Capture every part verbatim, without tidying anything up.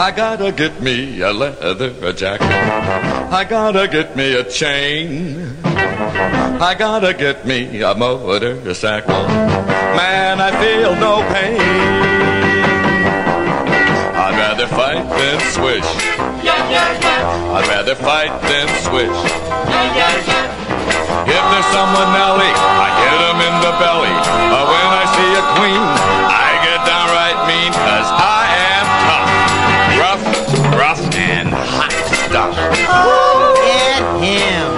I gotta get me a leather jacket. I gotta get me a chain. I gotta get me a motorcycle. Man, I feel no pain. I'd rather fight than swish. Yeah, yeah, yeah. I'd rather fight than swish. Yeah, yeah, yeah. If there's someone Nelly, I hit him in the belly. But when I see a queen, I get downright mean, cause I am tough. Rough, rough, and hot stuff. Oh, get him.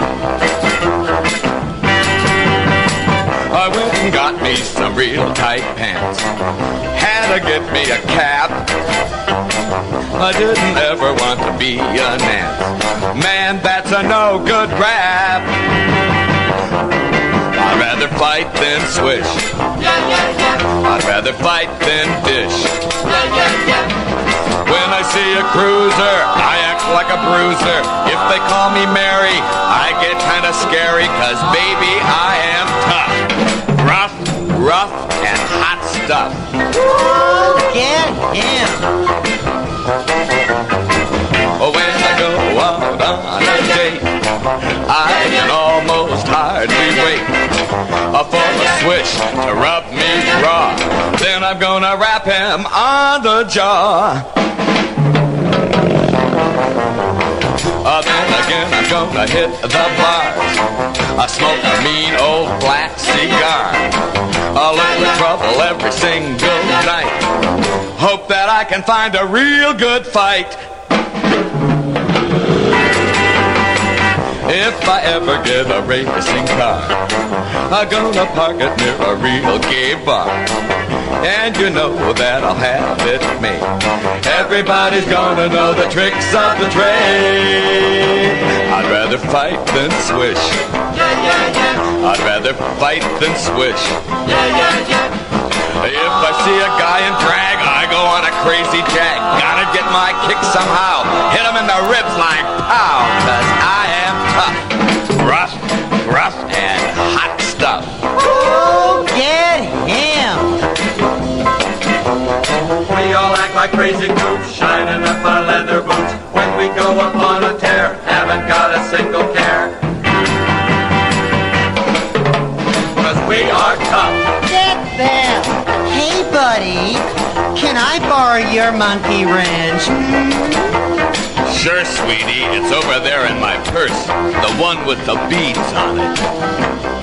I went and got me some real tight pants. Had to get me a cap. I didn't ever want to be a Nance. Man, that's a no good rap. I'd rather fight than swish. Yeah, yeah, yeah. I'd rather fight than dish. Yeah, yeah, yeah. When I see a cruiser, I act like a bruiser. If they call me Mary, I get kinda scary, cause baby, I am tough. Rough, rough, and hot stuff. Oh, get him. Oh, when I go out on a date, I can almost hardly wait for a switch to rub me raw. Then I'm gonna wrap him on the jaw. Uh, then again I'm gonna hit the bars. I smoke a mean old black cigar. I look for trouble every single night. Hope that I can find a real good fight. If I ever get a racing car, I'm gonna park it near a real gay bar. And you know that I'll have it made. Everybody's gonna know the tricks of the trade. I'd rather fight than swish. Yeah, yeah, yeah. I'd rather fight than swish. Yeah, yeah, yeah. If I see a guy in drag, I go on a crazy jag. Gotta get my kick somehow. Hit him in the ribs like pow, cause I am tough. Rough, rough, and hot stuff. Oh, get him. We all act like crazy goops, shining up our leather boots. When we go up on a tear, haven't got a single care. Cause we are tough. Get them. Hey, buddy, can I borrow your monkey wrench? Hmm? Sure, sweetie, it's over there in my purse. The one with the beads on it.